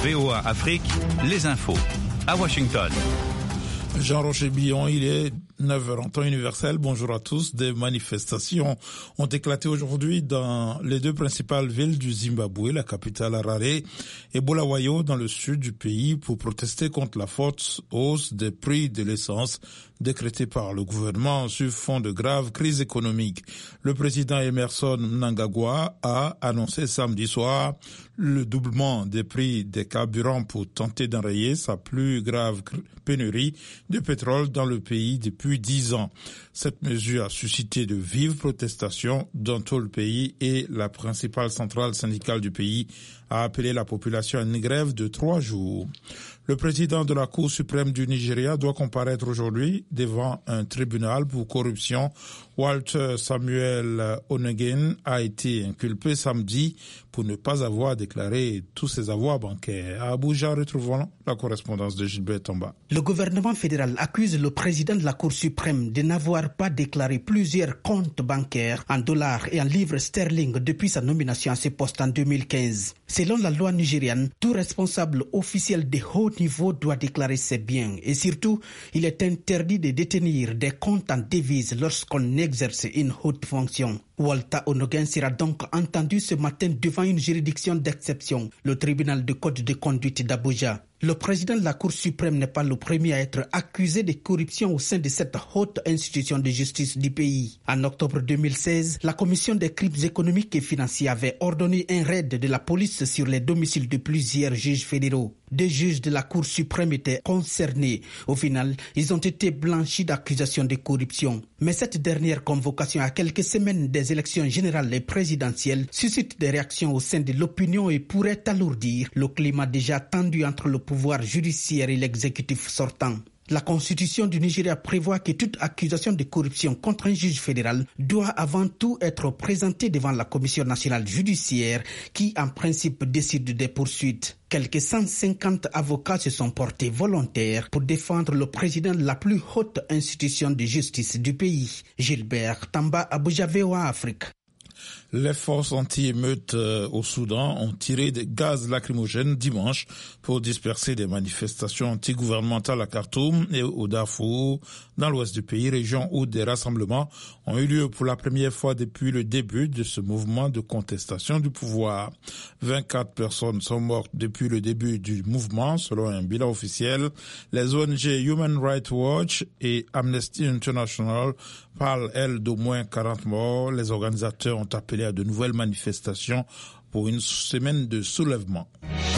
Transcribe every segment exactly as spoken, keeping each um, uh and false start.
V O A Afrique, les infos. À Washington. Jean-Roger Billon, il est neuf heures en temps universel. Bonjour à tous. Des manifestations ont éclaté aujourd'hui dans les deux principales villes du Zimbabwe, la capitale Harare et Bulawayo dans le sud du pays pour protester contre la forte hausse des prix de l'essence décrétée par le gouvernement sur fond de grave crise économique. Le président Emmerson Mnangagwa a annoncé samedi soir le doublement des prix des carburants pour tenter d'enrayer sa plus grave pénurie de pétrole dans le pays depuis dix ans. Cette mesure a suscité de vives protestations dans tout le pays et la principale centrale syndicale du pays a appelé la population à une grève de trois jours. Le président de la Cour suprême du Nigeria doit comparaître aujourd'hui devant un tribunal pour corruption. Walter Samuel Onegin a été inculpé samedi pour ne pas avoir déclaré tous ses avoirs bancaires. À Abuja, retrouvons la correspondance de Gilbert Tamba. Le gouvernement fédéral accuse le président de la Cour suprême de n'avoir pas déclaré plusieurs comptes bancaires en dollars et en livres sterling depuis sa nomination à ce poste en deux mille quinze. Selon la loi nigériane, tout responsable officiel de haut niveau doit déclarer ses biens et surtout, il est interdit de détenir des comptes en devises lorsqu'on exerce une haute fonction. Walter Onogin sera donc entendu ce matin devant une juridiction d'exception, le tribunal de code de conduite d'Abuja. Le président de la Cour suprême n'est pas le premier à être accusé de corruption au sein de cette haute institution de justice du pays. En octobre deux mille seize, la commission des crimes économiques et financiers avait ordonné un raid de la police sur les domiciles de plusieurs juges fédéraux. Deux juges de la Cour suprême étaient concernés. Au final, ils ont été blanchis d'accusations de corruption. Mais cette dernière convocation à quelques semaines des élections générales et présidentielles suscite des réactions au sein de l'opinion et pourrait alourdir le climat déjà tendu entre le pouvoir judiciaire et l'exécutif sortant. La Constitution du Nigeria prévoit que toute accusation de corruption contre un juge fédéral doit avant tout être présentée devant la Commission nationale judiciaire qui, en principe, décide des poursuites. Quelques cent cinquante avocats se sont portés volontaires pour défendre le président de la plus haute institution de justice du pays. Gilbert Tamba, Abuja, V O A Afrique. Les forces anti-émeutes au Soudan ont tiré des gaz lacrymogènes dimanche pour disperser des manifestations anti-gouvernementales à Khartoum et au Darfour, dans l'ouest du pays, région où des rassemblements ont eu lieu pour la première fois depuis le début de ce mouvement de contestation du pouvoir. vingt-quatre personnes sont mortes depuis le début du mouvement, selon un bilan officiel. Les O N G Human Rights Watch et Amnesty International parlent, elles, d'au moins quarante morts. Les organisateurs ont appelé à de nouvelles manifestations pour une semaine de soulèvement.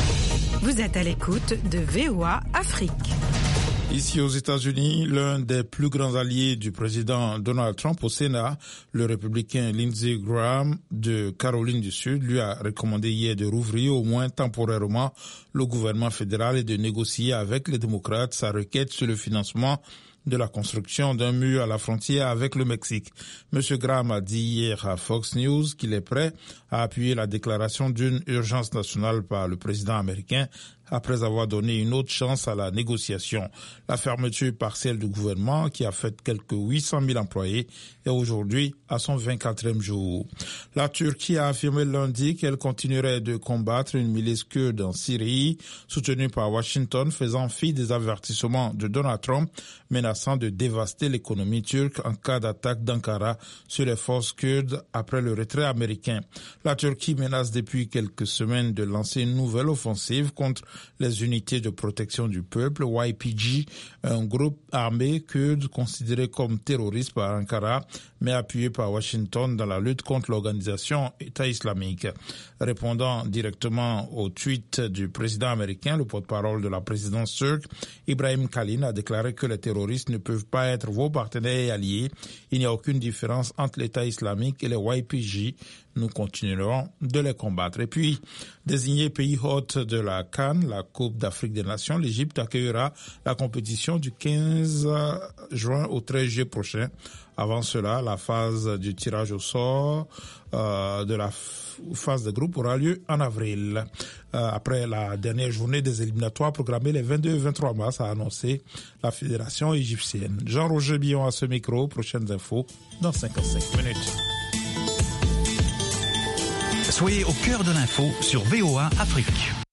Vous êtes à l'écoute de V O A Afrique. Ici aux États-Unis, l'un des plus grands alliés du président Donald Trump au Sénat, le républicain Lindsey Graham de Caroline du Sud, lui a recommandé hier de rouvrir au moins temporairement le gouvernement fédéral et de négocier avec les démocrates sa requête sur le financement de la construction d'un mur à la frontière avec le Mexique. Monsieur Graham a dit hier à Fox News qu'il est prêt à appuyer la déclaration d'une urgence nationale par le président américain après avoir donné une autre chance à la négociation. La fermeture partielle du gouvernement, qui a fait quelques huit cent mille employés, est aujourd'hui à son vingt-quatrième jour. La Turquie a affirmé lundi qu'elle continuerait de combattre une milice kurde en Syrie, soutenue par Washington, faisant fi des avertissements de Donald Trump, menaçant de dévaster l'économie turque en cas d'attaque d'Ankara sur les forces kurdes après le retrait américain. La Turquie menace depuis quelques semaines de lancer une nouvelle offensive contre les unités de protection du peuple, Y P G, un groupe armé kurde considéré comme terroriste par Ankara, mais appuyé par Washington dans la lutte contre l'organisation État islamique. Répondant directement au tweet du président américain, le porte-parole de la présidence turque, Ibrahim Kalin, a déclaré que les terroristes ne peuvent pas être vos partenaires et alliés. Il n'y a aucune différence entre l'État islamique et les Y P G. Nous continuerons de les combattre. Et puis, désigné pays hôte de la CAN, la Coupe d'Afrique des Nations, l'Égypte accueillera la compétition du quinze juin au treize juillet prochain. Avant cela, la phase du tirage au sort euh, de la phase de groupe aura lieu en avril. Euh, après la dernière journée des éliminatoires programmée les vingt-deux et vingt-trois mars, a annoncé la fédération égyptienne. Jean-Roger Billon à ce micro. Prochaines infos dans cinquante-cinq minutes. Soyez au cœur de l'info sur V O A Afrique.